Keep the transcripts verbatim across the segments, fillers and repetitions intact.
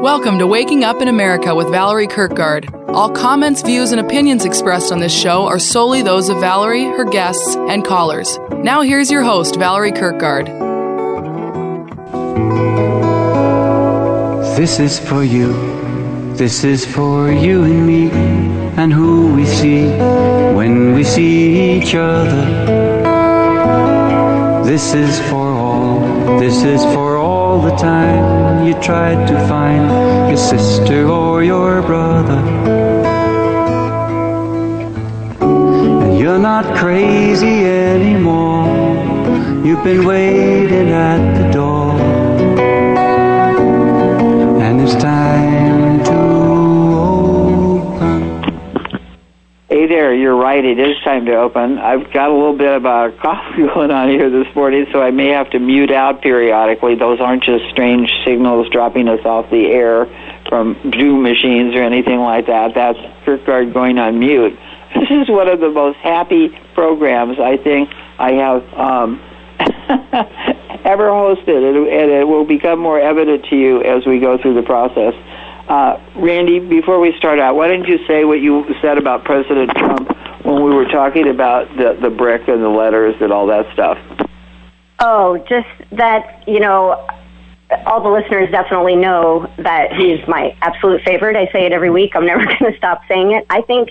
Welcome to Waking Up in America with Valerie Kirkgard. All comments, views, and opinions expressed on this show are solely those of Valerie, her guests, and callers. Now here's your host, Valerie Kirkgard. This is for you. This is for you and me, and who we see when we see each other. This is for all. This is for all the time you tried to find your sister or your brother. And you're not crazy anymore. You've been waiting at the door. And it's time to open. Hey there, you're right, it is time to open. I've got a little bit of a cough going on here this morning, so I may have to mute out periodically. Those aren't just strange signals dropping us off the air from Zoom machines or anything like that. That's Kirkgard going on mute. This is one of the most happy programs I think I have um, ever hosted, and it will become more evident to you as we go through the process. Uh, Randy, before we start out, why don't you say what you said about President Trump when we were talking about the, the brick and the letters and all that stuff? Oh, just that, you know, all the listeners definitely know that he's my absolute favorite. I say it every week. I'm never going to stop saying it. I think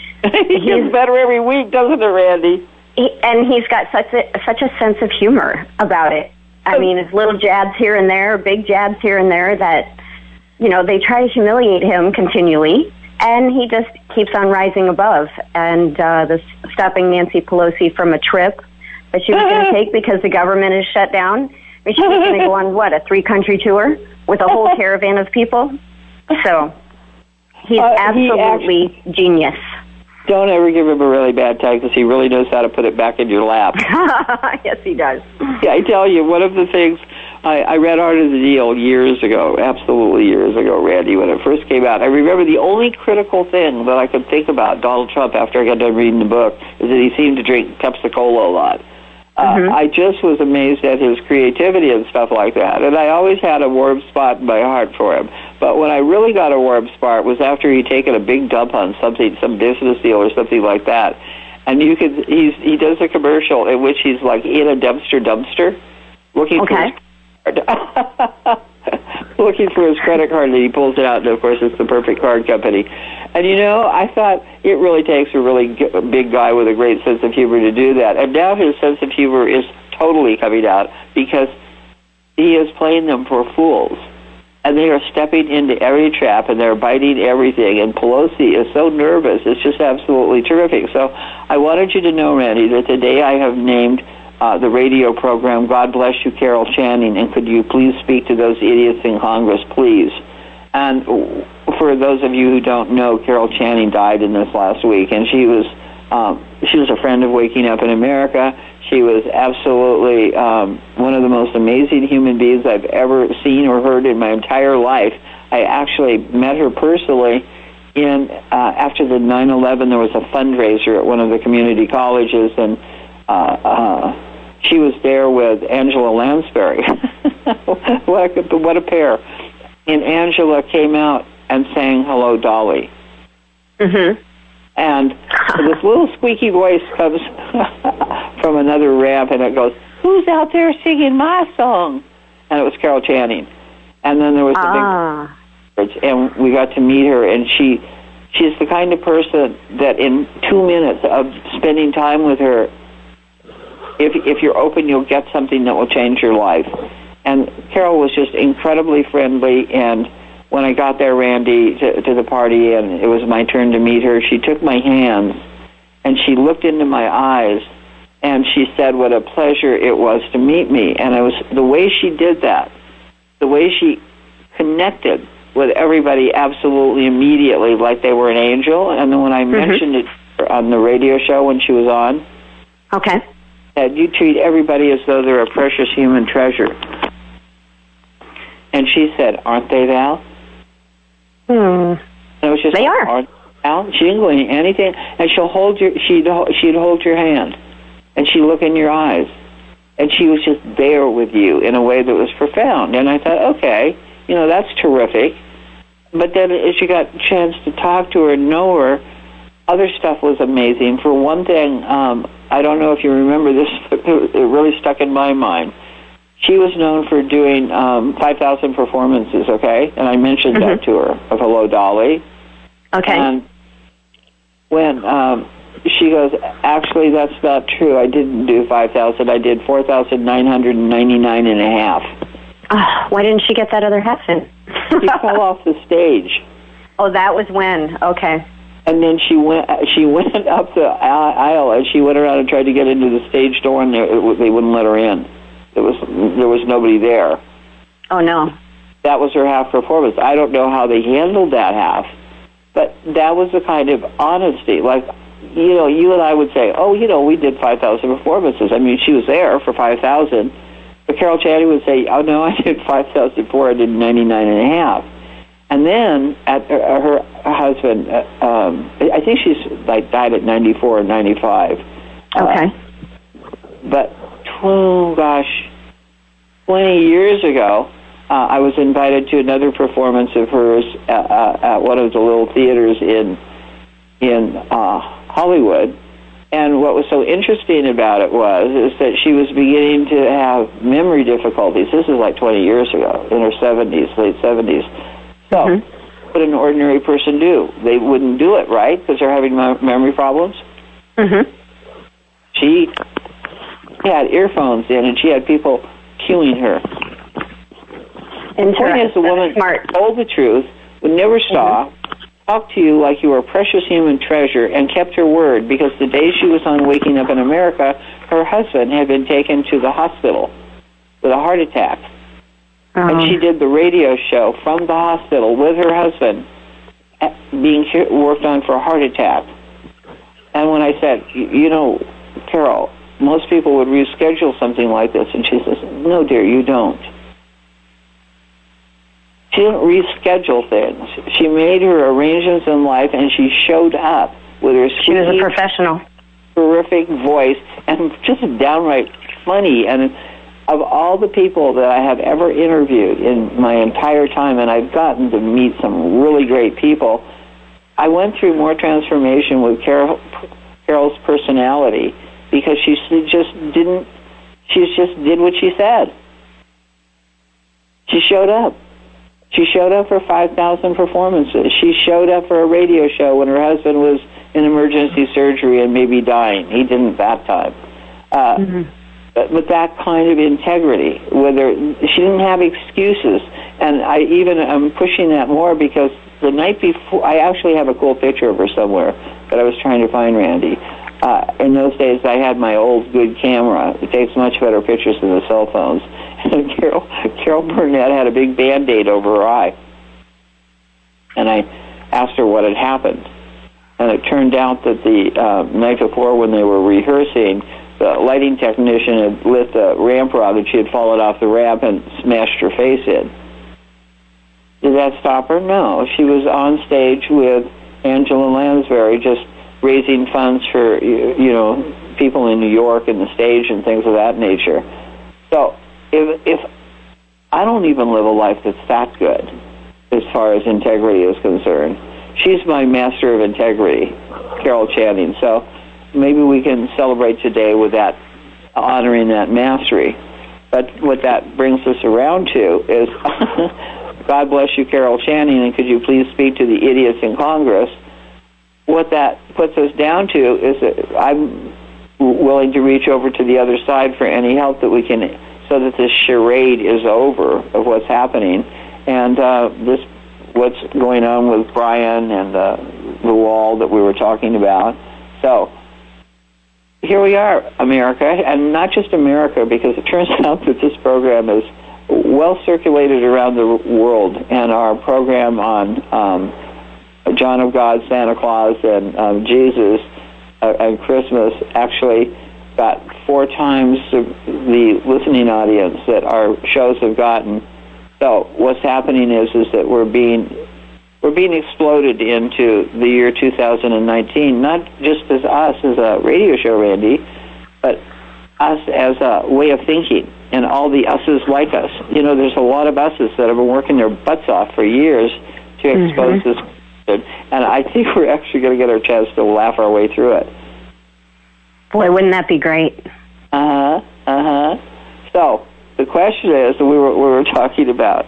he gets better every week, doesn't it, Randy? He, and he's got such a, such a sense of humor about it. I mean, his little jabs here and there, big jabs here and there that, you know, they try to humiliate him continually, and he just keeps on rising above. And uh, the stopping Nancy Pelosi from a trip that she was going to take because the government is shut down. I mean, she was going to go on, what, a three-country tour with a whole caravan of people? So he's uh, absolutely he actually, genius. Don't ever give him a really bad time because he really knows how to put it back in your lap. Yes, he does. Yeah, I tell you, one of the things, I, I read Art of the Deal years ago, absolutely years ago, Randy, when it first came out. I remember the only critical thing that I could think about Donald Trump after I got done reading the book is that he seemed to drink Pepsi-Cola a lot. Uh, mm-hmm. I just was amazed at his creativity and stuff like that, and I always had a warm spot in my heart for him. But when I really got a warm spot was after he'd taken a big dump on something, some business deal or something like that. And you could, he's, he does a commercial in which he's like in a dumpster dumpster looking okay. for his card. looking for his credit card, and he pulls it out, and of course it's the perfect card company. And you know, I thought it really takes a really g- big guy with a great sense of humor to do that. And now his sense of humor is totally coming out because he is playing them for fools. And they are stepping into every trap, and they're biting everything. And Pelosi is so nervous. It's just absolutely terrific. So I wanted you to know, Randy, that today I have named uh, the radio program, God Bless You, Carol Channing, and could you please speak to those idiots in Congress, please? And for those of you who don't know, Carol Channing died in this last week, and she was um, she was a friend of Waking Up in America. She was absolutely um, one of the most amazing human beings I've ever seen or heard in my entire life. I actually met her personally in uh, after the nine eleven. There was a fundraiser at one of the community colleges, and uh, uh, she was there with Angela Lansbury. what, a, what a pair. And Angela came out and sang Hello, Dolly. Mm-hmm. And this little squeaky voice comes from another ramp, and it goes, "Who's out there singing my song?" And it was Carol Channing. And then there was ah. the big, and we got to meet her, and she, she's the kind of person that in two minutes of spending time with her, if if you're open, you'll get something that will change your life. And Carol was just incredibly friendly, and when I got there, Randy, to, to the party, and it was my turn to meet her, she took my hands, and she looked into my eyes, and she said what a pleasure it was to meet me. And it was the way she did that, the way she connected with everybody absolutely immediately like they were an angel. And then when I mm-hmm. mentioned it on the radio show when she was on, okay, that you treat everybody as though they're a precious human treasure. And she said, "Aren't they, Val?" Hmm. And it was just, they are. Aren't they, Val? She didn't go into anything, and she'll hold your, she'd she'd hold your hand, and she'd look in your eyes, and she was just there with you in a way that was profound. And I thought, okay, you know, that's terrific. but then as you got a chance to talk to her and know her, other stuff was amazing. For one thing, um, I don't know if you remember this, but it really stuck in my mind. She was known for doing um, five thousand performances, okay? And I mentioned mm-hmm. that to her, of Hello, Dolly. Okay. And when um, she goes, actually, that's not true. I didn't do five thousand. I did four thousand nine hundred ninety-nine and a half. Oh, why didn't she get that other half in? She fell off the stage. Oh, that was when? Okay. And then she went. She went up the aisle, and she went around and tried to get into the stage door, and they wouldn't let her in. There was there was nobody there. Oh no. That was her half performance. I don't know how they handled that half, but that was the kind of honesty. Like, you know, you and I would say, oh, you know, we did five thousand performances. I mean, she was there for five thousand. But Carol Channing would say, oh, no, I did five thousand four hundred ninety-nine and a half. And then at uh, her husband, uh, um, I think she's like died at ninety-four or ninety-five. Okay. Uh, but, oh, gosh, twenty years ago, uh, I was invited to another performance of hers uh, uh, at one of the little theaters in in uh, Hollywood. And what was so interesting about it was is that she was beginning to have memory difficulties. This is like twenty years ago, in her seventies, late seventies. So, mm-hmm. what did an ordinary person do? They wouldn't do it, right? Because they're having mem- memory problems. Mm-hmm. She had earphones in, and she had people cueing her. The point is, the woman smart. told the truth, would never stop, mm-hmm. talked to you like you were a precious human treasure, and kept her word, because the day she was on Waking Up in America, her husband had been taken to the hospital with a heart attack. Uh-huh. And she did the radio show from the hospital with her husband being worked on for a heart attack. And when I said, you know, Carol, most people would reschedule something like this, and she says, no, dear, you don't. She didn't reschedule things. She made her arrangements in life, and she showed up with her She was a professional. terrific voice, and just downright funny. And of all the people that I have ever interviewed in my entire time, and I've gotten to meet some really great people, I went through more transformation with Carol, Carol's personality, because she just didn't, she just did what she said. She showed up. She showed up for five thousand performances. She showed up for a radio show when her husband was in emergency surgery and maybe dying. He didn't that time. Uh, mm-hmm. but, but that kind of integrity, whether she didn't have excuses. And I even am pushing that more, because the night before, I actually have a cool picture of her somewhere that I was trying to find, Randy. Uh, in those days, I had my old good camera. It takes much better pictures than the cell phones. And Carol, Carol Burnett had a big Band-Aid over her eye. And I asked her what had happened. And it turned out that the uh, night before, when they were rehearsing, the lighting technician had lit the ramp rod, and she had fallen off the ramp and smashed her face in. Did that stop her? No. She was on stage with Angela Lansbury, just raising funds for, you know, people in New York and the stage and things of that nature. So if if I don't even live a life that's that good as far as integrity is concerned, she's my master of integrity, Carol Channing. So maybe we can celebrate today with that, honoring that mastery. But what that brings us around to is, God bless you, Carol Channing, and could you please speak to the idiots in Congress? What that puts us down to is that I'm willing to reach over to the other side for any help that we can, so that this charade is over of what's happening. And uh, this, what's going on with Brian and uh, the wall that we were talking about. So here we are, America, and not just America, because it turns out that this program is well circulated around the world, and our program on um, John of God, Santa Claus, and um, Jesus uh, and Christmas actually got four times the, the listening audience that our shows have gotten. So what's happening is is that we're being we're being exploded into the year two thousand nineteen, not just as us as a radio show, Randy, but us as a way of thinking, and all the us's like us. You know, there's a lot of us's that have been working their butts off for years to expose Mm-hmm. this question. And I think we're actually going to get our chance to laugh our way through it. Boy, wouldn't that be great? Uh-huh, uh-huh. So, the question is, we were, we were talking about,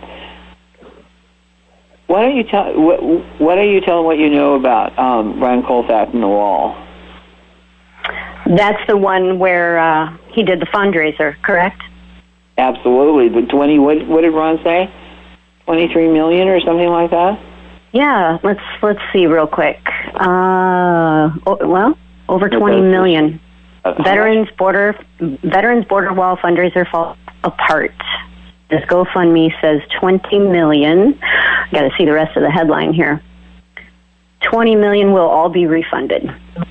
why don't you tell, what, why don't you tell them what you know about um, Brian Colfax and the Wall? That's the one where uh, he did the fundraiser, correct? Absolutely. The twenty. What, what did Ron say? Twenty-three million or something like that. Yeah. Let's let's see real quick. Uh, oh, well, over twenty million. Uh, Veterans Border Veterans Border Wall fundraiser falls apart. This GoFundMe says twenty million. Got to see the rest of the headline here. Twenty million will all be refunded.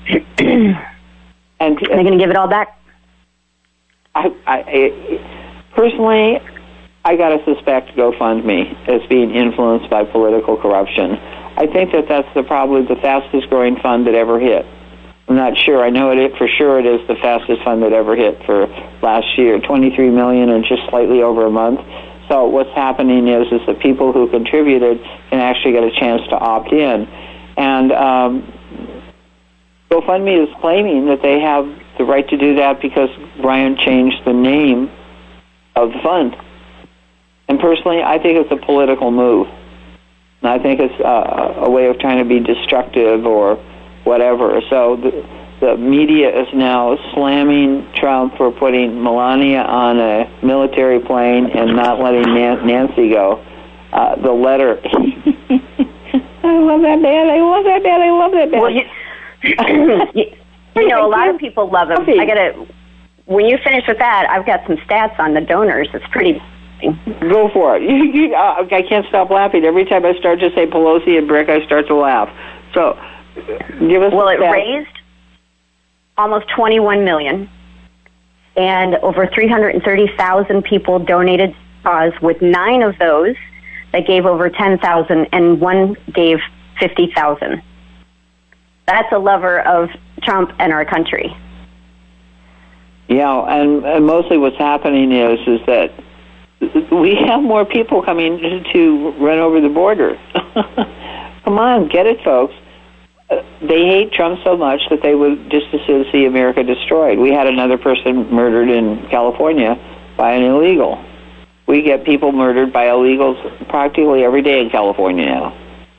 And They're going to give it all back. I, I, I personally, I got to suspect GoFundMe as being influenced by political corruption. I think that that's the, probably the fastest growing fund that ever hit. I'm not sure. I know it for sure. It is the fastest fund that ever hit for last year, twenty-three million in just slightly over a month. So what's happening is is the people who contributed can actually get a chance to opt in, and um, GoFundMe is claiming that they have the right to do that because Brian changed the name of the fund. And personally, I think it's a political move. And I think it's uh, a way of trying to be destructive or whatever. So the, the media is now slamming Trump for putting Melania on a military plane and not letting Nan- Nancy go. Uh, the letter. I love that man. I love that man. I love that man. Well, you, you, you know, a lot of people love him. I gotta. When you finish with that, I've got some stats on the donors. It's pretty. Go for it. You, you, uh, I can't stop laughing. Every time I start to say Pelosi and Brick, I start to laugh. So, give us. Well, it stats. raised almost twenty-one million, and over three hundred thirty thousand people donated to the cause. With nine of those, that gave over ten thousand, and one gave fifty thousand. That's a lover of Trump and our country. Yeah, and, and mostly what's happening is is that we have more people coming to run over the border. Come on, get it, folks. Uh, they hate Trump so much that they would just as soon see America destroyed. We had another person murdered in California by an illegal. We get people murdered by illegals practically every day in California now.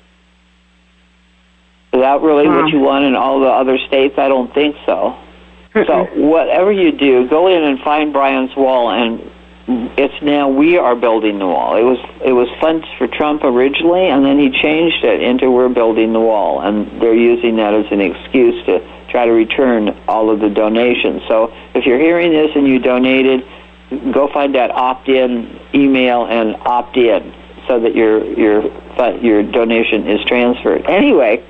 Is that really huh. what you want in all the other states? I don't think so. Mm-mm. So whatever you do, go in and find Brian's wall, and it's now we are building the wall. It was it was funds for Trump originally, and then he changed it into we're building the wall, and they're using that as an excuse to try to return all of the donations. So if you're hearing this and you donated, go find that opt-in email and opt in so that your your your donation is transferred. Anyway.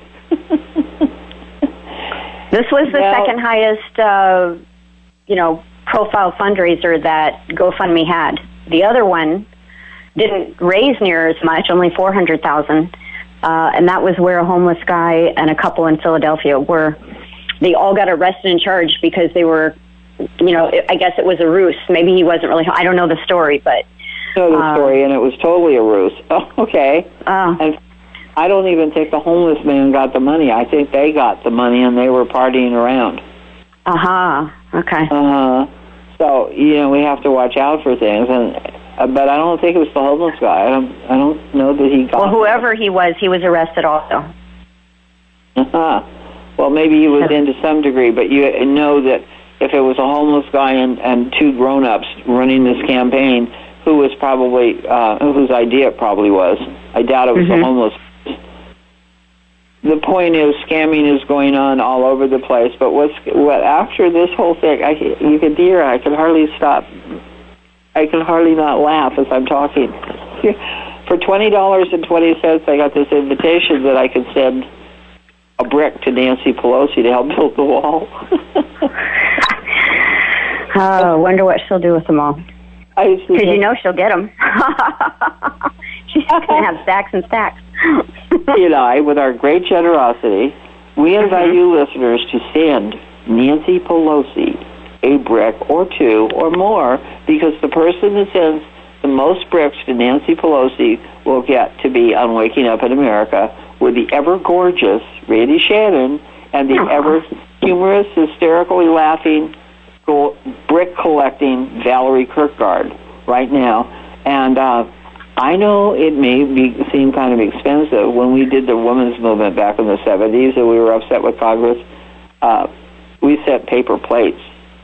This was the now, second highest, uh, you know, profile fundraiser that GoFundMe had. The other one didn't raise near as much, only four hundred thousand, uh, and that was where a homeless guy and a couple in Philadelphia were. They all got arrested and charged because they were, you know, I guess it was a ruse. Maybe he wasn't really. I don't know the story, but I know the uh, story, and it was totally a ruse. Oh, okay. Oh. And I don't even think the homeless man got the money. I think they got the money, and they were partying around. Aha. Uh-huh. Okay. Uh-huh. So, you know, we have to watch out for things, and uh, but I don't think it was the homeless guy. I don't I don't know that he got Well, whoever he was, he was arrested also. Uh-huh. Well, maybe he was in to some degree, but you know that if it was a homeless guy and, and two grown-ups running this campaign, who was probably, uh, whose idea it probably was. I doubt it was mm-hmm. the homeless. The point is, scamming is going on all over the place. But what's what after this whole thing? I, you could hear I can hardly stop. I can hardly not laugh as I'm talking. For twenty dollars and twenty cents, I got this invitation that I could send a brick to Nancy Pelosi to help build the wall. Oh, wonder what she'll do with them all. Because you know she'll get them. She's going to have stacks and stacks. He and I, with our great generosity, we invite mm-hmm. you listeners to send Nancy Pelosi a brick or two or more, because the person that sends the most bricks to Nancy Pelosi will get to be on Waking Up in America with the ever-gorgeous Randy Shannon and the ever-humorous, hysterically laughing, brick-collecting Valerie Kirkgard right now. And uh, I know it may be seem kind of expensive. When we did the women's movement back in the seventies and we were upset with Congress, uh, we sent paper plates.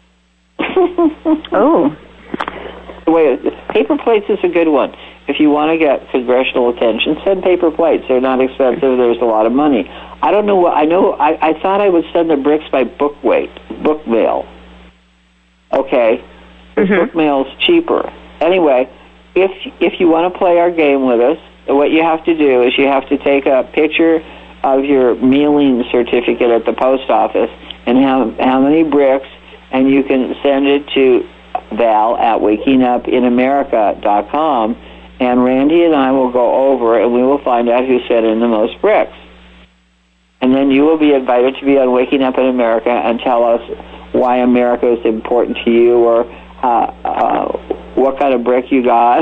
Oh. Wait, paper plates is a good one. If you want to get congressional attention, send paper plates. They're not expensive. There's a lot of money. I don't know what I know. I, I thought I would send the bricks by book weight, book mail. Okay, mm-hmm. Book mail's cheaper. Anyway, if if you want to play our game with us, what you have to do is you have to take a picture of your mailing certificate at the post office and how how many bricks, and you can send it to Val at waking up in america dot com. And Randy and I will go over and we will find out who sent in the most bricks. And then you will be invited to be on Waking Up in America and tell us why America is important to you, or uh, uh, what kind of brick you got.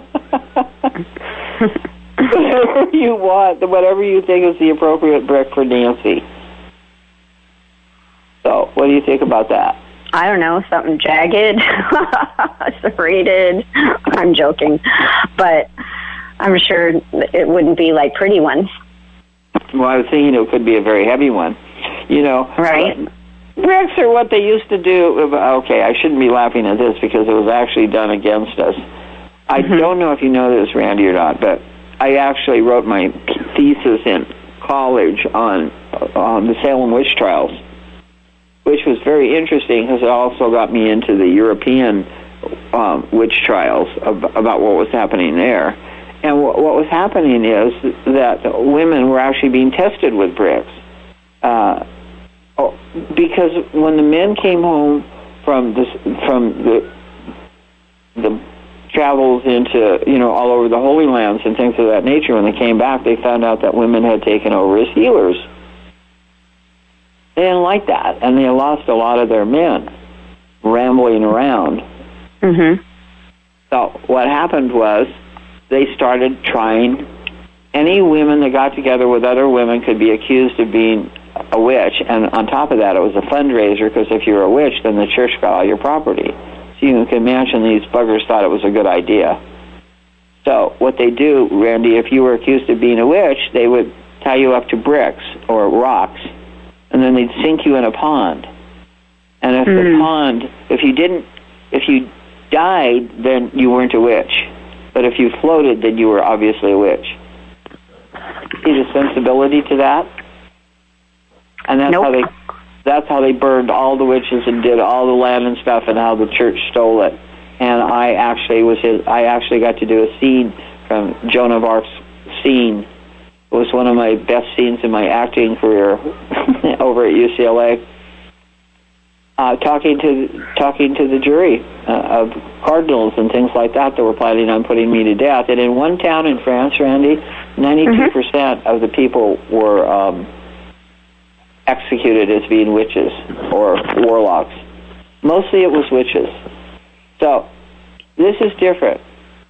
Whatever you want, whatever you think is the appropriate brick for Nancy. So, what do you think about that? I don't know, something jagged, serrated. I'm joking, but I'm sure it wouldn't be like pretty ones. Well, I was thinking it could be a very heavy one. You know, right? Bricks are what they used to do. Okay, I shouldn't be laughing at this because it was actually done against us. I mm-hmm. don't know if you know this, Randy, or not, but I actually wrote my thesis in college on on the Salem witch trials, which was very interesting because it also got me into the European um, witch trials of, about what was happening there. And w- what was happening is that women were actually being tested with bricks. Uh, because when the men came home from the, from the, the travels into, you know, all over the Holy Lands and things of that nature, when they came back, they found out that women had taken over as healers. They didn't like that, and they lost a lot of their men rambling around. Mm-hmm. So what happened was they started trying. Any women that got together with other women could be accused of being a witch, and on top of that, it was a fundraiser, because if you're a witch, then the church got all your property. So you can imagine these buggers thought it was a good idea. So what they do, Randy, if you were accused of being a witch, they would tie you up to bricks or rocks, and then they'd sink you in a pond. And if mm. the pond, if you didn't, if you died, then you weren't a witch. But if you floated, then you were obviously a witch. See the sensibility to that? And that's nope. how they that's how they burned all the witches and did all the land and stuff, and how the church stole it. And I actually was his, I actually got to do a scene from Joan of Arc's scene. It was one of my best scenes in my acting career over at U C L A. Uh, talking to talking to the jury uh, of cardinals and things like that that were planning on putting me to death. And in one town in France, Randy, ninety-two percent mm-hmm. of the people were um, executed as being witches or warlocks. Mostly it was witches. So this is different.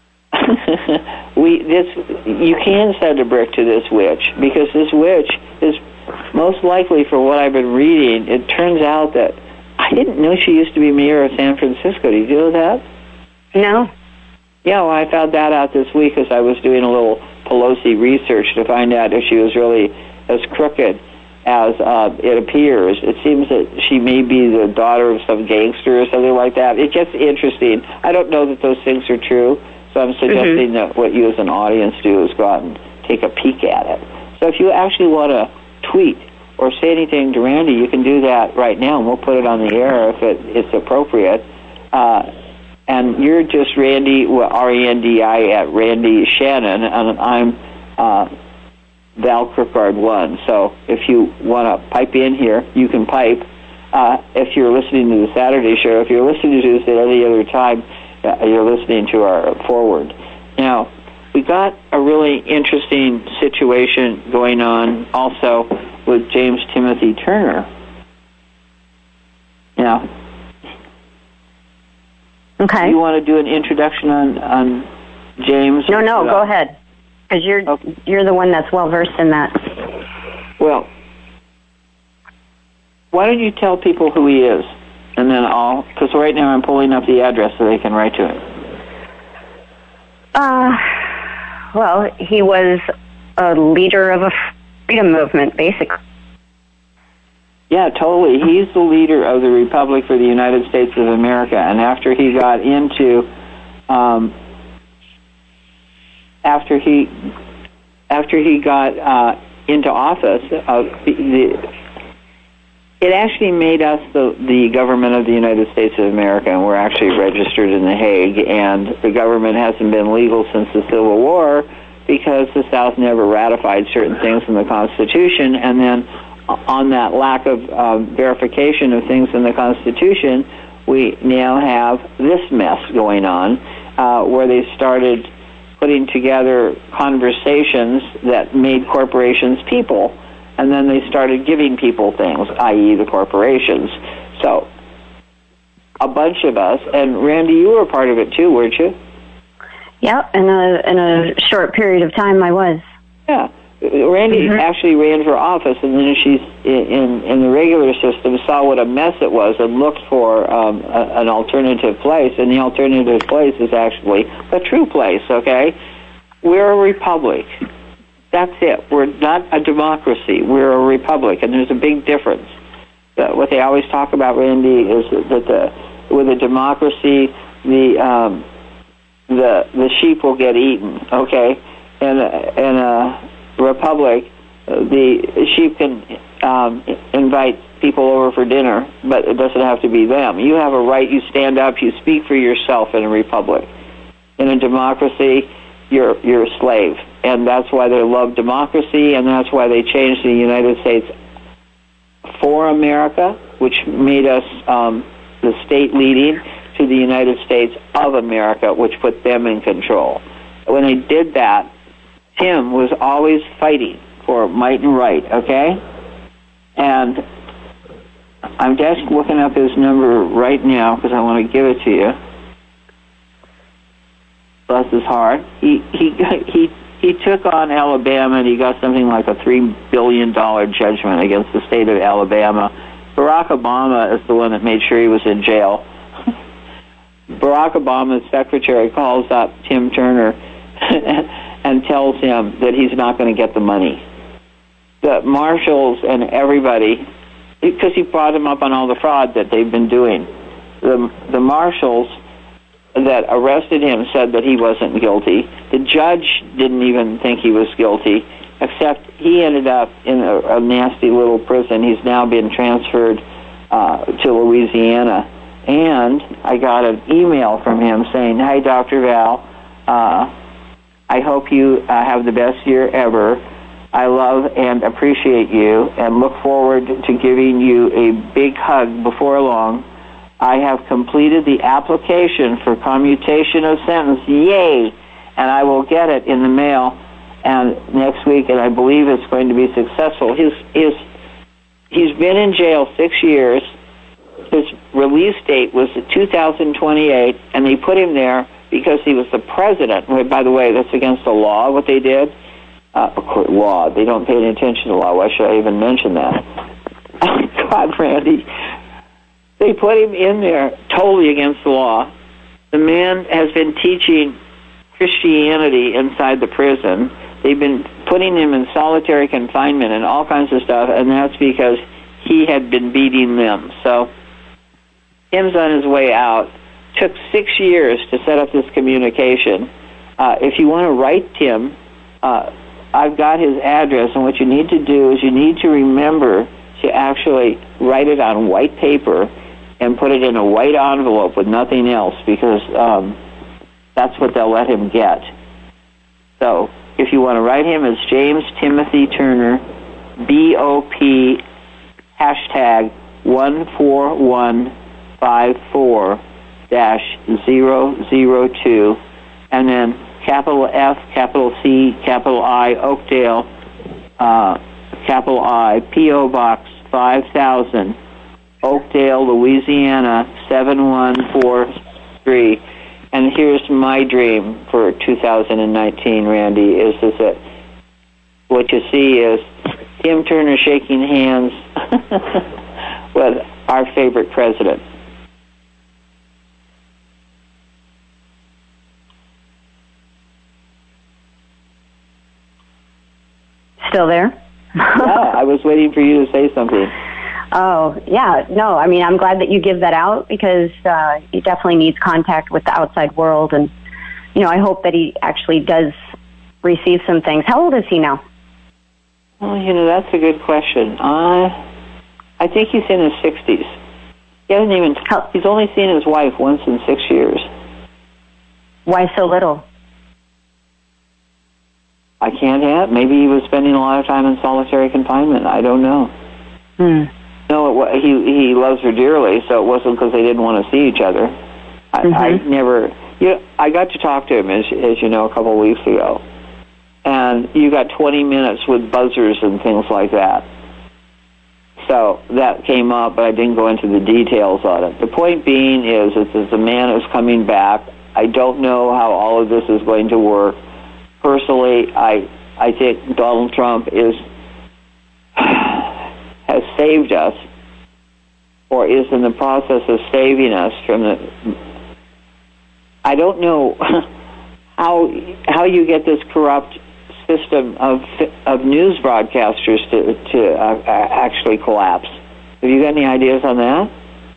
we this you can send a brick to this witch, because this witch is most likely, for what I've been reading, it turns out that I didn't know she used to be mayor of San Francisco. Did you know that? No. Yeah, well, I found that out this week as I was doing a little Pelosi research to find out if she was really as crooked as uh, it appears. It seems that she may be the daughter of some gangster or something like that. It gets interesting. I don't know that those things are true, so I'm suggesting mm-hmm. that what you as an audience do is go out and take a peek at it. So if you actually want to tweet or say anything to Randy, you can do that right now, and we'll put it on the air if it, it's appropriate. Uh, and you're just Randy, well, R E N D I, at Randy Shannon, and I'm uh, Val Kirkgard one. So if you want to pipe in here, you can pipe. Uh, if you're listening to the Saturday show, if you're listening to this at any other time, uh, you're listening to our forward. Now, we got a really interesting situation going on also with James Timothy Turner. Now, okay. Do you want to do an introduction on, on James? No, no, uh, go ahead. Because you're Okay. you're the one that's well versed in that. Well, why don't you tell people who he is, and then I'll, because right now I'm pulling up the address so they can write to him. Uh, well, he was a leader of a freedom movement, basically. Yeah, totally. He's the leader of the Republic for the United States of America, and after he got into, um, after he, after he got uh, into office, uh, the, the, it actually made us the the government of the United States of America, and we're actually registered in The Hague. And the government hasn't been legal since the Civil War because the South never ratified certain things in the Constitution, and then on that lack of uh, verification of things in the Constitution, we now have this mess going on, uh, where they started putting together conversations that made corporations people, and then they started giving people things, that is the corporations. So a bunch of us, and Randy, you were a part of it too, weren't you? Yep, in a, in a short period of time I was. Yeah. Randy mm-hmm. actually ran for office, and then she's in in the regular system saw what a mess it was and looked for um, a, an alternative place. And the alternative place is actually the true place. Okay, we're a republic. That's it. We're not a democracy. We're a republic, and there's a big difference. Uh, what they always talk about, Randy, is that the with a democracy, the um, the the sheep will get eaten. Okay, and and uh. Republic, the sheep can um, invite people over for dinner, but it doesn't have to be them. You have a right, you stand up, you speak for yourself in a republic. In a democracy, you're you're a slave. And that's why they love democracy, and that's why they changed the United States for America, which made us um, the state leading, to the United States of America, which put them in control. When they did that, Tim was always fighting for might and right, okay? And I'm just looking up his number right now because I want to give it to you. Bless his heart. He he he he took on Alabama, and he got something like a three billion dollars judgment against the state of Alabama. Barack Obama is the one that made sure he was in jail. Barack Obama's secretary calls up Tim Turner and tells him that he's not going to get the money. The marshals and everybody, because he brought him up on all the fraud that they've been doing, the the marshals that arrested him said that he wasn't guilty. The judge didn't even think he was guilty, except he ended up in a, a nasty little prison. He's now been transferred uh, to Louisiana. And I got an email from him saying, "Hi, Doctor Val, uh, I hope you uh, have the best year ever. I love and appreciate you and look forward to giving you a big hug before long. I have completed the application for commutation of sentence. Yay! And I will get it in the mail and next week, and I believe it's going to be successful." His, his, he's been in jail six years. His release date was two thousand twenty-eight, and they put him there because he was the president. By the way, that's against the law, what they did. Uh, of course, law. They don't pay any attention to law. Why should I even mention that? God, Randy. They put him in there totally against the law. The man has been teaching Christianity inside the prison. They've been putting him in solitary confinement and all kinds of stuff, and that's because he had been beating them. So Tim's on his way out. Took six years to set up this communication. Uh, if you want to write Tim, uh, I've got his address, and what you need to do is you need to remember to actually write it on white paper and put it in a white envelope with nothing else, because um, that's what they'll let him get. So if you want to write him, it's James Timothy Turner, B O P, hashtag one four one five four dash zero zero two, and then capital F, capital C, capital I, Oakdale, uh, capital I, P O Box five thousand, Oakdale, Louisiana seven one four three. And here's my dream for two thousand nineteen, Randy, is, is that what you see is Tim Turner shaking hands with our favorite president. Still there? Yeah, I was waiting for you to say something. Oh, yeah. No, I mean, I'm glad that you give that out because uh, he definitely needs contact with the outside world. And, you know, I hope that he actually does receive some things. How old is he now? Well, you know, that's a good question. Uh, I think he's in his sixties. He hasn't even, he's only seen his wife once in six years. Why so little? I can't have. Maybe he was spending a lot of time in solitary confinement. I don't know. Hmm. No, it, he he loves her dearly, so it wasn't because they didn't want to see each other. I, mm-hmm. I never. You know, I got to talk to him, as as you know, a couple of weeks ago, and you got twenty minutes with buzzers and things like that. So that came up, but I didn't go into the details on it. The point being is, is that the man is coming back. I don't know how all of this is going to work. Personally, I I think Donald Trump is has saved us, or is in the process of saving us from the. I don't know how how you get this corrupt system of of news broadcasters to to uh, actually collapse. Have you got any ideas on that?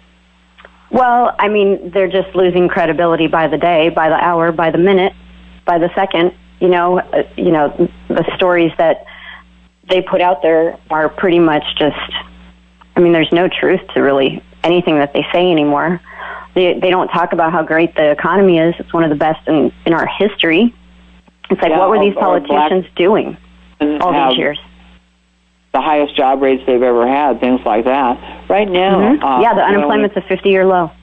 Well, I mean, they're just losing credibility by the day, by the hour, by the minute, by the second. You know, uh, you know, the stories that they put out there are pretty much just, I mean, there's no truth to really anything that they say anymore. They they don't talk about how great the economy is. It's one of the best in, in our history. It's like, yeah, what were these or, or politicians doing all these years? The highest job rates they've ever had, things like that. Right now. Mm-hmm. Uh, yeah, the unemployment's a fifty-year low.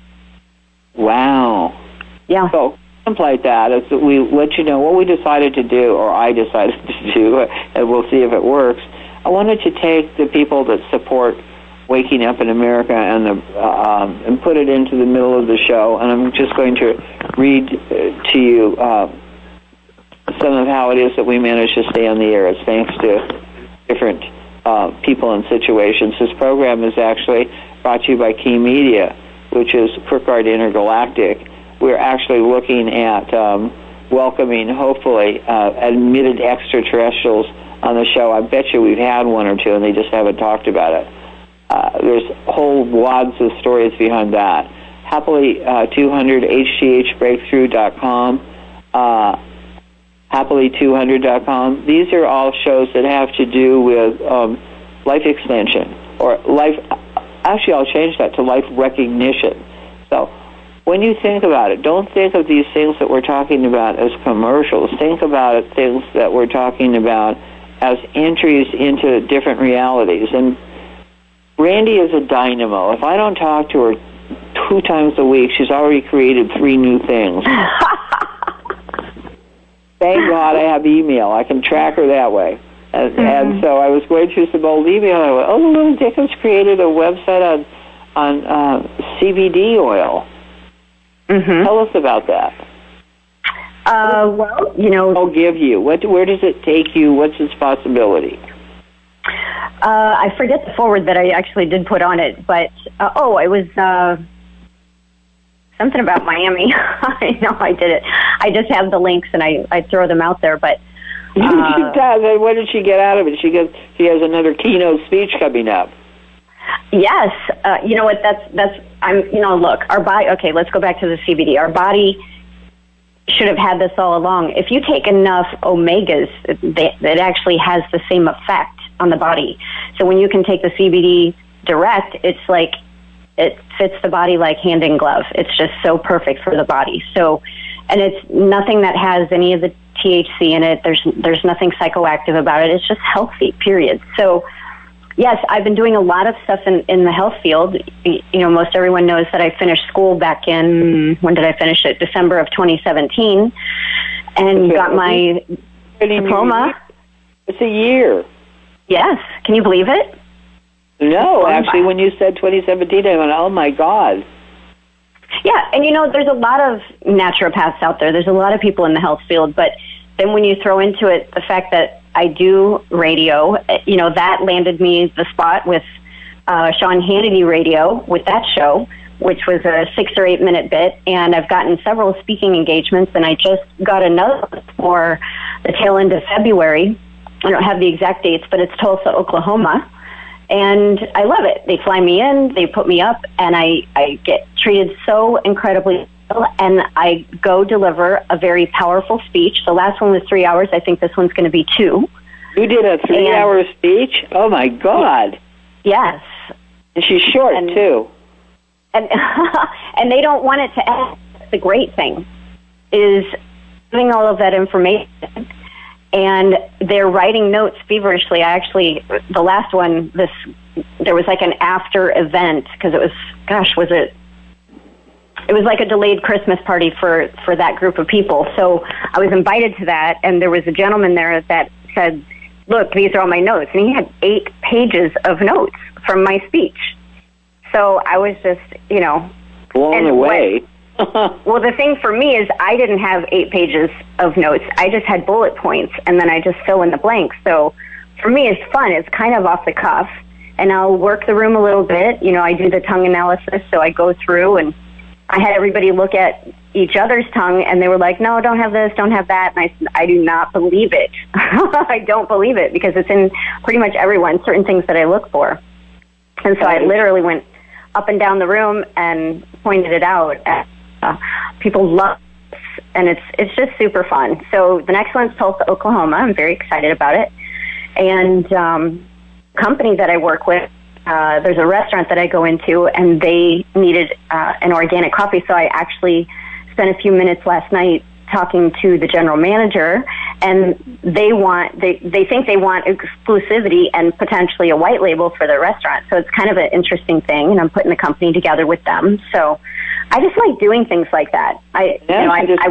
Wow. Yeah. So, like that is that we let you know what we decided to do, or I decided to do, and we'll see if it works. I wanted to take the people that support Waking Up in America and the um, and put it into the middle of the show, and I'm just going to read uh, to you uh, some of how it is that we managed to stay on the air. It's thanks to different uh, people and situations. This program is actually brought to you by Key Media, which is Kirkgard Intergalactic. We're actually looking at um, welcoming, hopefully, uh, admitted extraterrestrials on the show. I bet you we've had one or two, and they just haven't talked about it. Uh, there's whole wads of stories behind that. Happily uh, two hundred, H T H breakthrough dot com, uh, happily two hundred dot com. These are all shows that have to do with um, life extension, or life, actually I'll change that to life recognition. So, when you think about it, don't think of these things that we're talking about as commercials. Think about it, things that we're talking about as entries into different realities. And Randy is a dynamo. If I don't talk to her two times a week, she's already created three new things. Thank God I have email. I can track her that way. And, mm-hmm. and so I was going through some old email, and I went, oh, the little Dickens created a website on, on uh, C B D oil. Mm-hmm. Tell us about that. Uh, well, you know... I'll give you. What? Where does it take you? What's its possibility? Uh, I forget the forward that I actually did put on it, but, uh, oh, it was uh, something about Miami. I know I did it. I just have the links, and I, I throw them out there, but... Uh, she does. What did she get out of it? She gets, she has another keynote speech coming up. Yes, uh, you know what? That's that's. I'm. You know, look, our body. Okay, let's go back to the C B D. Our body should have had this all along. If you take enough omegas, it, it actually has the same effect on the body. So when you can take the C B D direct, it's like it fits the body like hand in glove. It's just so perfect for the body. So, and it's nothing that has any of the T H C in it. There's there's nothing psychoactive about it. It's just healthy. Period. So. Yes, I've been doing a lot of stuff in, in the health field. You know, most everyone knows that I finished school back in, when did I finish it? December of twenty seventeen, and got my diploma. It's a year. Yes. Can you believe it? No, actually, when you said twenty seventeen, I went, oh, my God. Yeah, and you know, there's a lot of naturopaths out there. There's a lot of people in the health field, but then when you throw into it the fact that I do radio, you know, that landed me the spot with uh, Sean Hannity Radio with that show, which was a six or eight minute bit, and I've gotten several speaking engagements, and I just got another one for the tail end of February. I don't have the exact dates, but it's Tulsa, Oklahoma. And I love it. They fly me in, they put me up, and I, I get treated so incredibly well, and I go deliver a very powerful speech. The last one was three hours. I think this one's going to be two. You did a three-hour speech? Oh, my God. Yes. And she's short, and, too. And and they don't want it to end. That's the great thing, is giving all of that information. And they're writing notes feverishly. I actually, the last one, this there was like an after event, because it was, gosh, was it, it was like a delayed Christmas party for, for that group of people. So I was invited to that, and there was a gentleman there that said, look, these are all my notes. And he had eight pages of notes from my speech. So I was just, you know. Blown away. What, well, the thing for me is I didn't have eight pages of notes. I just had bullet points, and then I just fill in the blanks. So for me, it's fun. It's kind of off the cuff, and I'll work the room a little bit. You know, I do the tongue analysis, so I go through, and I had everybody look at each other's tongue, and they were like, no, don't have this, don't have that. And I said, I do not believe it. I don't believe it, because it's in pretty much everyone, certain things that I look for. And so I literally went up and down the room and pointed it out. And, uh, people love this, and it's it's just super fun. So the next one's Tulsa, Oklahoma. I'm very excited about it. And um, company that I work with, uh, there's a restaurant that I go into, and they needed uh, an organic coffee. So I actually spent a few minutes last night talking to the general manager, and they want they they think they want exclusivity and potentially a white label for their restaurant. So it's kind of an interesting thing, and I'm putting the company together with them. So I just like doing things like that. I yeah, you know I, just... I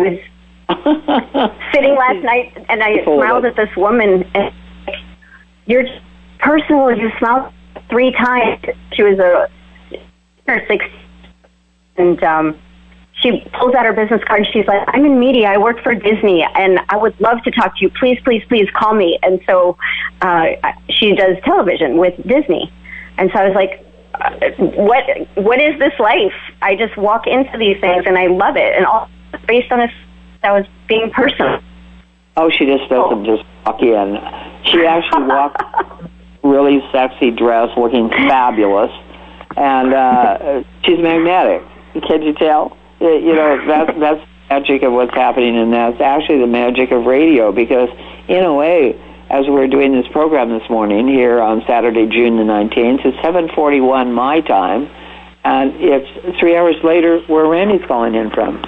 was sitting last night, and I smiled at this woman. And you're personal. You smiled three times. She was a six, and um. She pulls out her business card, and she's like, I'm in media. I work for Disney, and I would love to talk to you. Please, please, please call me. And so uh, she does television with Disney. And so I was like, uh, what? what is this life? I just walk into these things, and I love it. And all based on this, I was being personal. Oh, she just doesn't just walk in. She actually walks really sexy dress, looking fabulous. And uh, she's magnetic. Can't you tell? You know, that's, that's the magic of what's happening, and that's actually the magic of radio, because in a way, as we're doing this program this morning here on Saturday, June the nineteenth, it's seven forty-one my time, and it's three hours later where Randy's calling in from.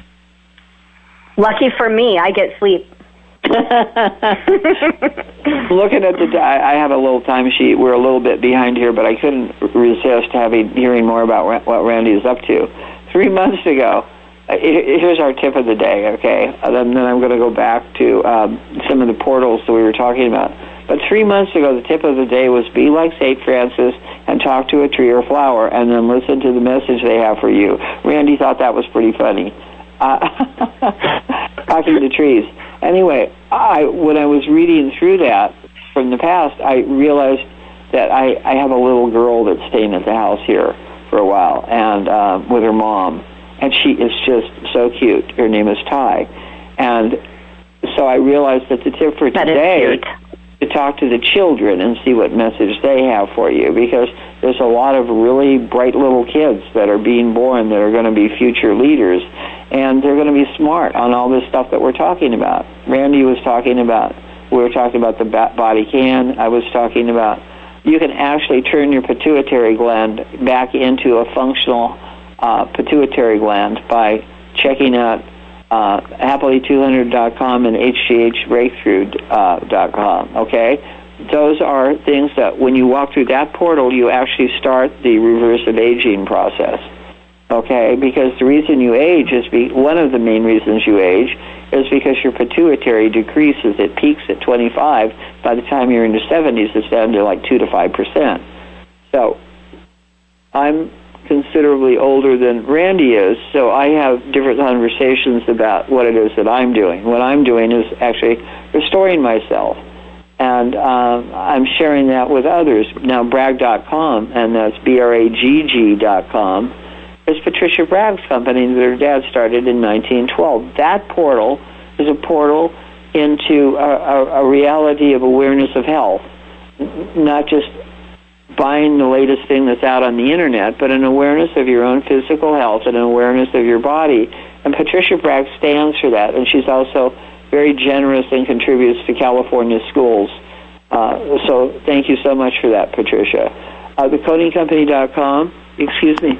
Lucky for me, I get sleep. Looking at the, I have a little time sheet. We're a little bit behind here, but I couldn't resist having hearing more about what Randy is up to. Three months ago, here's our tip of the day, okay? And then I'm going to go back to um, some of the portals that we were talking about. But three months ago, the tip of the day was be like Saint Francis and talk to a tree or flower, and then listen to the message they have for you. Randy thought that was pretty funny, uh, talking to trees. Anyway, I when I was reading through that from the past, I realized that I, I have a little girl that's staying at the house here for a while, and uh, with her mom, and she is just so cute. Her name is Ty, and so I realized that the tip for today is to talk to the children and see what message they have for you, because there's a lot of really bright little kids that are being born that are going to be future leaders, and they're going to be smart on all this stuff that we're talking about. Randy was talking about, we were talking about the body can. I was talking about you can actually turn your pituitary gland back into a functional uh, pituitary gland by checking out uh, happily two hundred dot com and H G H breakthrough dot com, okay? Those are things that when you walk through that portal, you actually start the reversive aging process, okay? Because the reason you age is, be, one of the main reasons you age is because your pituitary decreases. It peaks at twenty-five. By the time you're in your seventies, it's down to like two to five percent. So I'm considerably older than Randy is, so I have different conversations about what it is that I'm doing. What I'm doing is actually restoring myself, and um, I'm sharing that with others. Now, Bragg dot com, and that's B R A G G dot com, is Patricia Bragg's company that her dad started in nineteen twelve. That portal is a portal into a, a, a reality of awareness of health, not just buying the latest thing that's out on the internet, but an awareness of your own physical health and an awareness of your body. And Patricia Bragg stands for that, and she's also very generous and contributes to California schools. Uh, so thank you so much for that, Patricia. Uh, the coding company dot com, excuse me,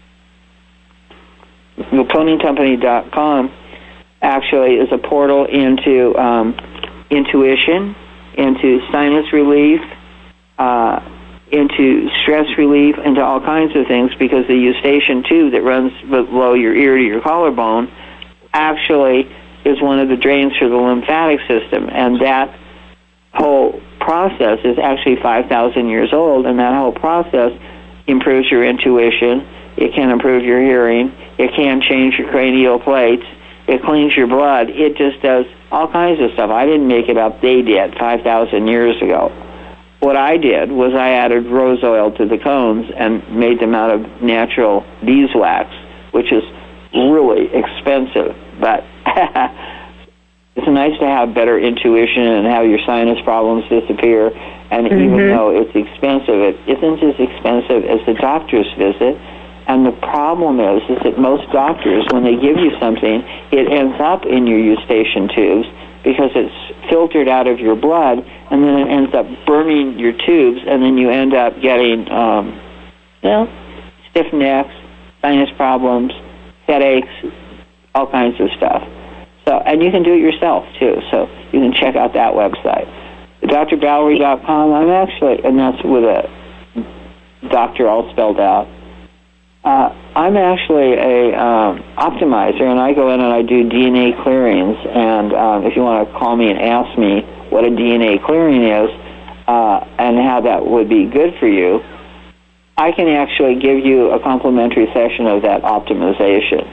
the coding company dot com actually is a portal into um, intuition, into sinus relief, uh, into stress relief, into all kinds of things, because the eustachian tube that runs below your ear to your collarbone actually is one of the drains for the lymphatic system, and that whole process is actually five thousand years old, and that whole process improves your intuition, it can improve your hearing, it can change your cranial plates, it cleans your blood, it just does all kinds of stuff. I didn't make it up, they did five thousand years ago. What I did was I added rose oil to the cones and made them out of natural beeswax, which is really expensive, but it's nice to have better intuition and have your sinus problems disappear. And mm-hmm. even though it's expensive, it isn't as expensive as the doctor's visit. And the problem is, is that most doctors, when they give you something, it ends up in your eustachian tubes because it's filtered out of your blood, and then it ends up burning your tubes, and then you end up getting, um, you know, stiff necks, sinus problems, headaches, all kinds of stuff. So, and you can do it yourself too. So you can check out that website, D R Valerie dot com. I'm actually, and that's with a doctor all spelled out. Uh, I'm actually a um, optimizer, and I go in and I do D N A clearings. And um, if you want to call me and ask me what a D N A clearing is uh, and how that would be good for you, I can actually give you a complimentary session of that optimization.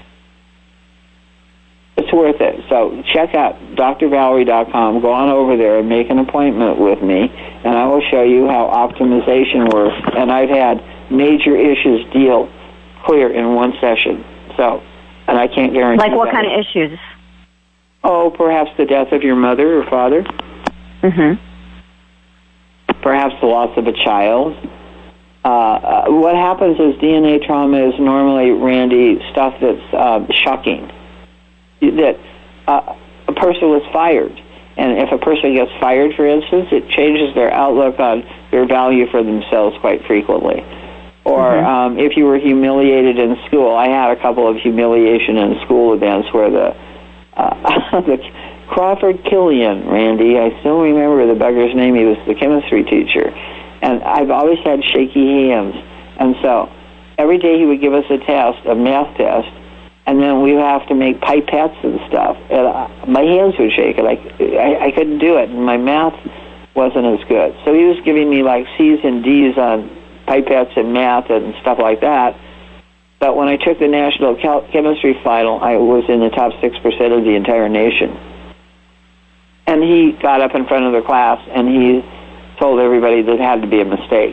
It's worth it. So check out D R Valerie dot com. Go on over there and make an appointment with me, and I will show you how optimization works. And I've had major issues deal clear in one session. So, and I can't guarantee. Like what that. kind of issues? Oh, perhaps the death of your mother or father. Mm-hmm. Perhaps the loss of a child. Uh, what happens is D N A trauma is normally, Randy, stuff that's uh, shocking. That uh, a person was fired. And if a person gets fired, for instance, it changes their outlook on their value for themselves quite frequently. Or mm-hmm. um, if you were humiliated in school, I had a couple of humiliation in school events where the, uh, the Crawford Killian, Randy, I still remember the bugger's name, he was the chemistry teacher. And I've always had shaky hands. And so every day he would give us a test, a math test, and then we would have to make pipettes and stuff. And uh, my hands would shake, and I, I, I couldn't do it, and my math wasn't as good. So he was giving me like C's and D's on pipettes and math and stuff like that. But when I took the national cal- chemistry final, I was in the top six percent of the entire nation. And he got up in front of the class, and he told everybody that it had to be a mistake.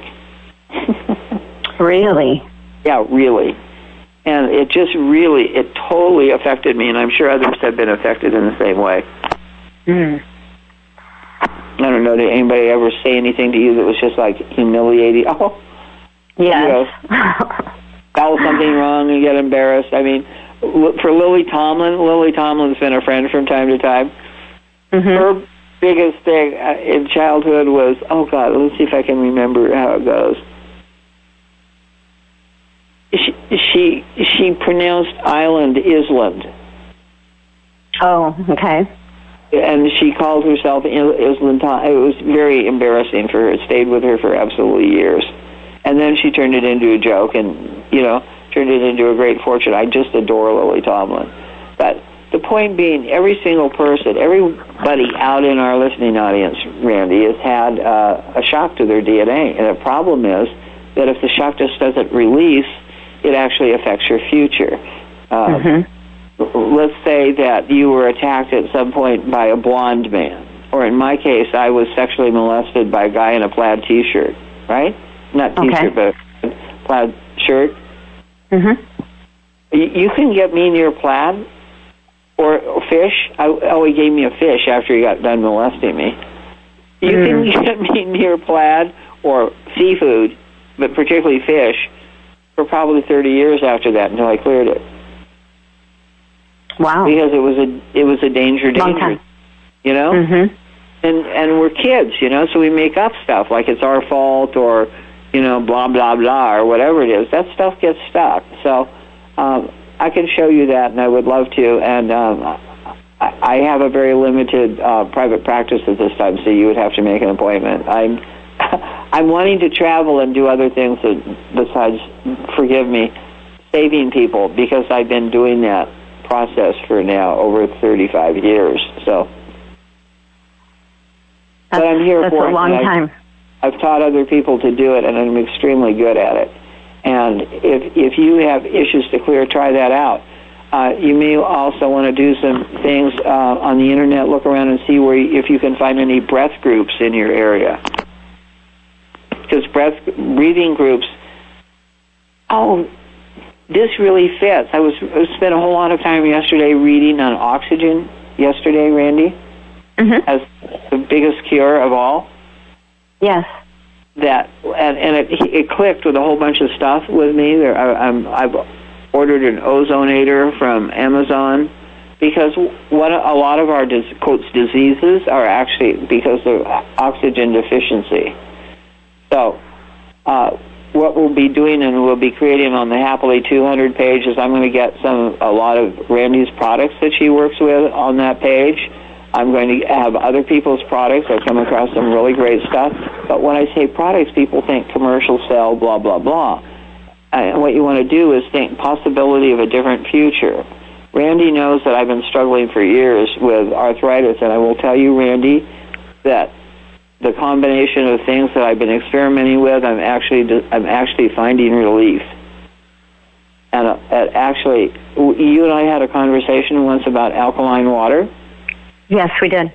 Really? Yeah, really. And it just really, it totally affected me, and I'm sure others have been affected in the same way. Mm. I don't know, did anybody ever say anything to you that was just like humiliating? Oh, yes. You know, spell something wrong and you get embarrassed. I mean, for Lily Tomlin, Lily Tomlin's been a friend from time to time. Mm-hmm. Her biggest thing in childhood was, oh God, let's see if I can remember how it goes. She she, she pronounced island Island. Oh, okay. And she called herself Island. It was very embarrassing for her. It stayed with her for absolutely years. And then she turned it into a joke and, you know, turned it into a great fortune. I just adore Lily Tomlin. But the point being, every single person, everybody out in our listening audience, Randy, has had uh, a shock to their D N A. And the problem is that if the shock just doesn't release, it actually affects your future. Uh, Mm-hmm. Let's say that you were attacked at some point by a blonde man, or in my case, I was sexually molested by a guy in a plaid T-shirt, right? Not T-shirt, Okay. but a plaid shirt. Mm-hmm. You, you can get me near plaid or, or fish. I, oh, he gave me a fish after he got done molesting me. You Mm. can get me near plaid or seafood, but particularly fish, for probably thirty years after that until I cleared it. Wow. Because it was a it was a danger Long danger, time. you know. Mm-hmm. And and we're kids, you know, so we make up stuff like it's our fault or, you know, blah blah blah or whatever it is. That stuff gets stuck. So um, I can show you that, and I would love to. And um, I, I have a very limited uh, private practice at this time, so you would have to make an appointment. I'm I'm wanting to travel and do other things that, besides, forgive me, saving people, because I've been doing that process for now over thirty-five years. So, That's, but I'm here that's for a it. long and time. I've, I've taught other people to do it, and I'm extremely good at it. And if if you have issues to clear, try that out. Uh, you may also want to do some things uh, on the internet. Look around and see where you, if you can find any breath groups in your area. Because breath breathing groups. Oh, this really fits. I was I spent a whole lot of time yesterday reading on oxygen. Yesterday, Randy, Mm-hmm. as the biggest cure of all. Yes. That and, and it it clicked with a whole bunch of stuff with me. There, I, I'm, I've ordered an ozonator from Amazon because what a lot of our dis, quotes diseases are actually because of oxygen deficiency. So, uh, what we'll be doing and we'll be creating on the Happily two hundred page is I'm going to get some a lot of Randy's products that she works with on that page. I'm going to have other people's products. I've come across some really great stuff. But when I say products, people think commercial sell, blah, blah, blah. And what you want to do is think possibility of a different future. Randy knows that I've been struggling for years with arthritis, and I will tell you, Randy, that the combination of things that I've been experimenting with, I'm actually I'm actually finding relief. And uh, actually, you and I had a conversation once about alkaline water. Yes, we did.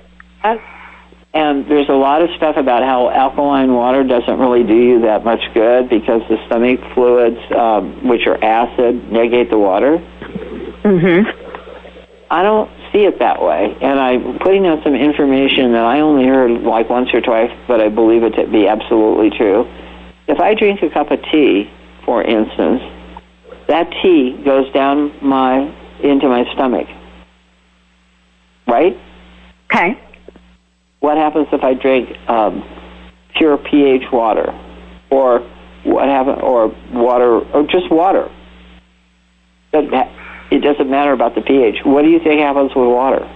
And there's a lot of stuff about how alkaline water doesn't really do you that much good because the stomach fluids, um, which are acid, negate the water. Mm-hmm. I don't see it that way. And I'm putting out some information that I only heard like once or twice, but I believe it to be absolutely true. If I drink a cup of tea, for instance, that tea goes down my into my stomach. Right? Okay. What happens if I drink um, pure pH water, or what happen, or water, or just water? It doesn't matter about the pH. What do you think happens with water?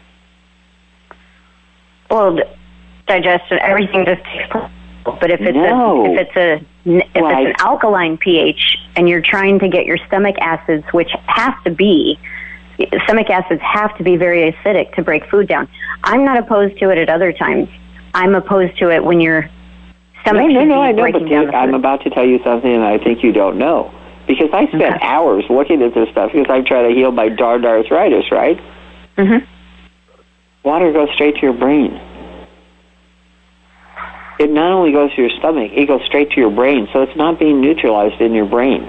Well, digestion, everything just takes place. But if it's No. a if it's a if Right. it's an alkaline pH and you're trying to get your stomach acids, which have to be stomach acids have to be very acidic to break food down. I'm not opposed to it at other times. I'm opposed to it when your stomach No, no, should no, be I know, breaking but down the I'm food. about to tell you something that I think you don't know. Because I spent Okay. hours looking at this stuff because I try to heal my darn arthritis, right? Mm-hmm. Water goes straight to your brain. It not only goes to your stomach, it goes straight to your brain, so it's not being neutralized in your brain.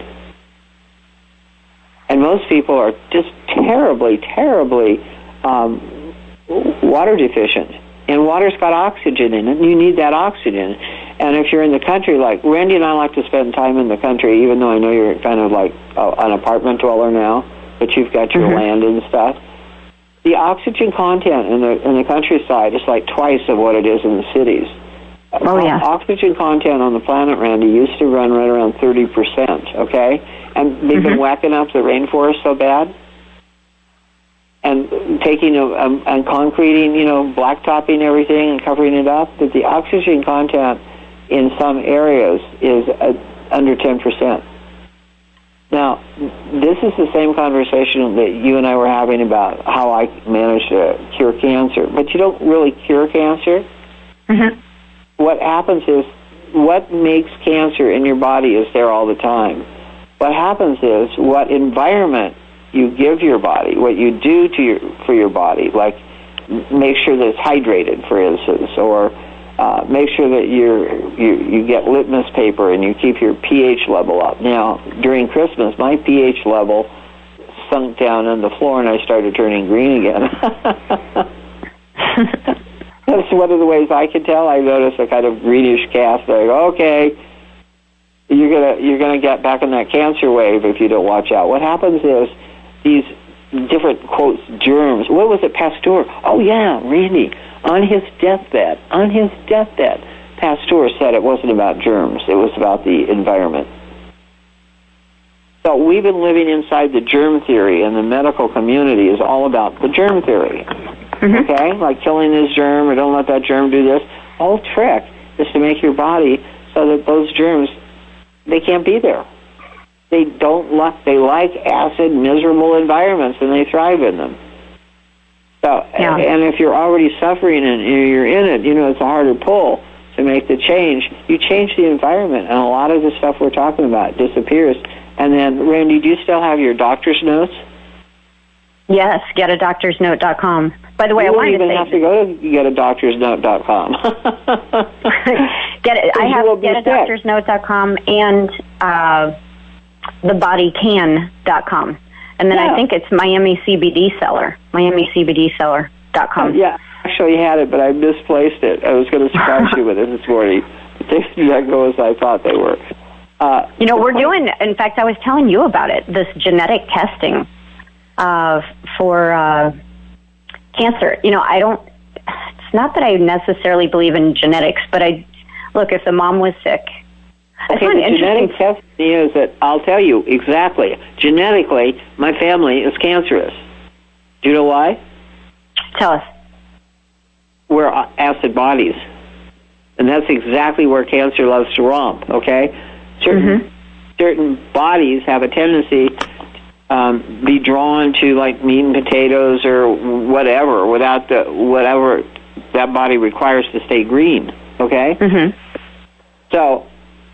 And most people are just terribly, terribly um, water deficient. And water's got oxygen in it, and you need that oxygen. And if you're in the country, like Randy and I like to spend time in the country, even though I know you're kind of like uh, an apartment dweller now, but you've got your Mm-hmm. land and stuff. The oxygen content in the in the countryside is like twice of what it is in the cities. Oh, yeah. Oxygen content on the planet, Randy, used to run right around thirty percent, okay? And they've been Mm-hmm. whacking up the rainforest so bad and taking a, um, and concreting, you know, blacktopping everything and covering it up, that the oxygen content in some areas is uh, under ten percent. Now, this is the same conversation that you and I were having about how I managed to cure cancer, but you don't really cure cancer. Mm-hmm. What happens is what makes cancer in your body is there all the time. what happens is what environment you give your body, what you do to your for your body, like make sure that it's hydrated, for instance, or uh, make sure that you're, you you get litmus paper and you keep your pH level up. Now, during Christmas, my pH level sunk down on the floor and I started turning green again. That's one of the ways I can tell. I notice a kind of greenish cast. Like, okay, you're gonna you're gonna get back in that cancer wave if you don't watch out. What happens is these different, quotes, germs. What was it, Pasteur? Oh, yeah, Randy. On his deathbed, on his deathbed, Pasteur said it wasn't about germs. It was about the environment. So we've been living inside the germ theory, and the medical community is all about the germ theory. Mm-hmm. Okay? Like killing this germ, or don't let that germ do this. The whole trick is to make your body so that those germs, they can't be there. They don't like, they like acid, miserable environments, and they thrive in them. So, yeah. And if you're already suffering and you're in it, you know, it's a harder pull to make the change. You change the environment, and a lot of the stuff we're talking about disappears. And then, Randy, do you still have your doctor's notes? Yes, get a doctors note dot com. By the way, you I wanted to say... You don't even have to go to get a doctors note dot com. get it, I have get a doctors note dot com and uh, the body can dot com. And then yeah. I think it's Miami C B D Seller, Miami C B D Seller dot com. Oh, yeah, I actually had it, but I misplaced it. I was going to surprise you with it this morning. They did not go as I thought they were. Uh, you know, we're doing, in fact, I was telling you about it, this genetic testing uh, for uh, cancer. You know, I don't, it's not that I necessarily believe in genetics, but I, look, if the mom was sick, I okay, find the genetic testing is that, I'll tell you exactly, genetically, my family is cancerous. Do you know why? Tell us. We're acid bodies. And that's exactly where cancer loves to romp, okay? Certain mm-hmm. certain bodies have a tendency um, be drawn to like meat and potatoes or whatever without the whatever that body requires to stay green. Okay. Mm-hmm. So,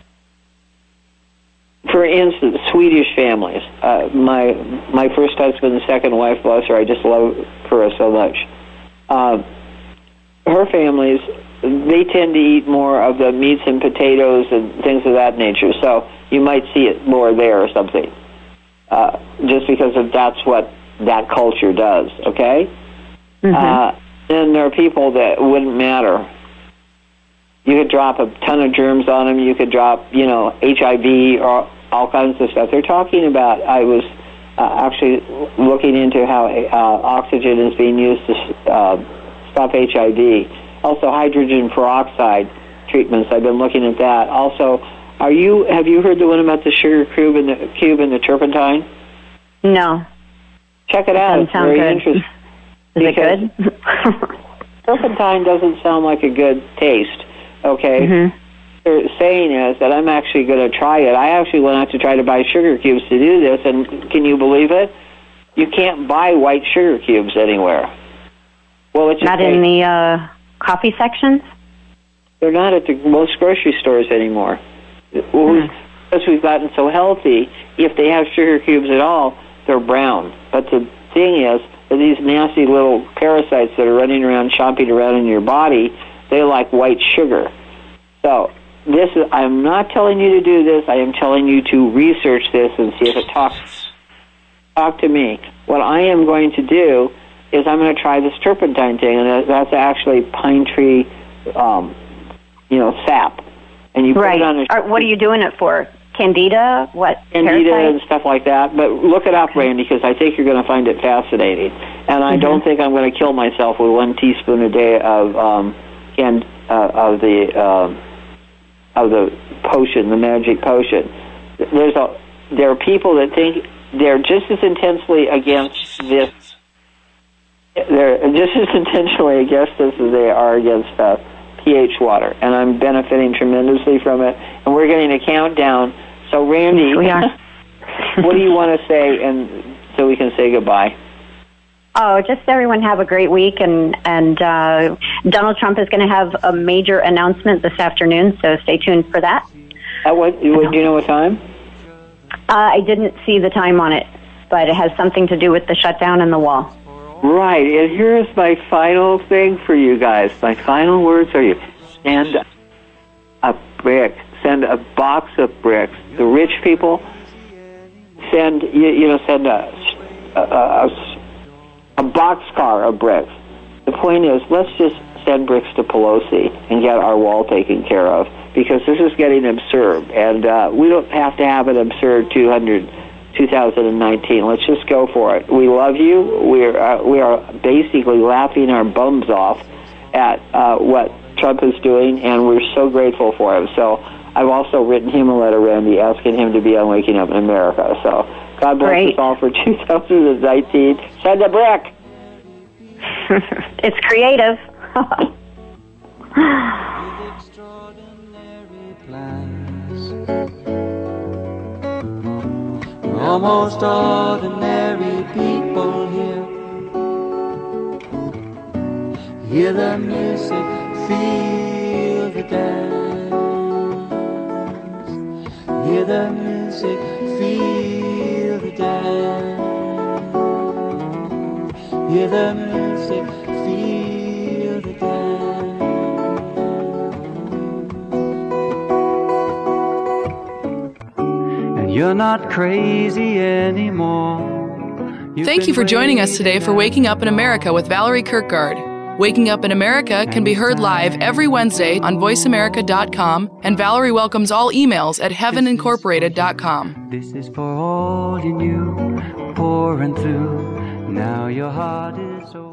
for instance, Swedish families. Uh, my my first husband and second wife, bless her, I just love her so much. Uh, her families, they tend to eat more of the meats and potatoes and things of that nature. So you might see it more there or something, uh, just because of that's what that culture does, okay? Mm-hmm. Uh, then there are people that wouldn't matter. You could drop a ton of germs on them. You could drop, you know, H I V or all kinds of stuff. They're talking about, I was uh, actually looking into how uh, oxygen is being used to uh, stop H I V. Also, hydrogen peroxide treatments. I've been looking at that. Also, are you have you heard the one about the sugar cube and the cube and the turpentine? No. Check it out. It's very good. interesting. Is it good? Turpentine doesn't sound like a good taste. Okay. Mm-hmm. What they're saying is that I'm actually going to try it. I actually went out to try to buy sugar cubes to do this, and can you believe it? You can't buy white sugar cubes anywhere. Well, it's not in the uh, coffee sections? They're not at the most grocery stores anymore. Mm. Because we've gotten so healthy, if they have sugar cubes at all, they're brown. But the thing is, that these nasty little parasites that are running around, chomping around in your body, they like white sugar. So this is, I'm not telling you to do this. I am telling you to research this and see if it talks. Talk to me. What I am going to do is I'm going to try this turpentine thing, and that's actually pine tree, um, you know, sap. And you put right. it on a... Are, what are you doing it for? Candida? What? Candida parasite? And stuff like that. But look it up, Randy, because I think you're going to find it fascinating. And I mm-hmm. don't think I'm going to kill myself with one teaspoon a day of um, can uh, of the um, of the potion, the magic potion. There's a there are people that think they're just as intensely against this. They're just as intentionally against this as they are against uh, pH water, and I'm benefiting tremendously from it. And we're getting a countdown. So, Randy, we are. What do you want to say, and so we can say goodbye? Oh, just everyone have a great week, and and uh, Donald Trump is going to have a major announcement this afternoon, so stay tuned for that. At what? what do you know what time? Uh, I didn't see the time on it, but it has something to do with the shutdown and the wall. Right, and here's my final thing for you guys. My final words are you. Send a brick. Send a box of bricks. The rich people, send, you, you know, send a, a, a, a boxcar of bricks. The point is, let's just send bricks to Pelosi and get our wall taken care of, because this is getting absurd, and uh, we don't have to have an absurd two hundred, two thousand nineteen. Let's just go for it. We love you. We're uh, we are basically laughing our bums off at uh, what Trump is doing, and we're so grateful for him. So I've also written him a letter, Randy, asking him to be on Waking Up in America. So God bless Great. us all for two thousand nineteen. Send a brick. It's creative. Almost ordinary people here. Hear the music, feel the dance. Hear the music, feel the dance. Hear the music, feel the dance. And you're not crazy anymore. You've Thank you for joining us today for Waking Up in America with Valerie Kirkgard. Waking Up in America can be heard live every Wednesday on voice america dot com, and Valerie welcomes all emails at heaven incorporated dot com. This is for all you knew, pouring through. Now your heart is open.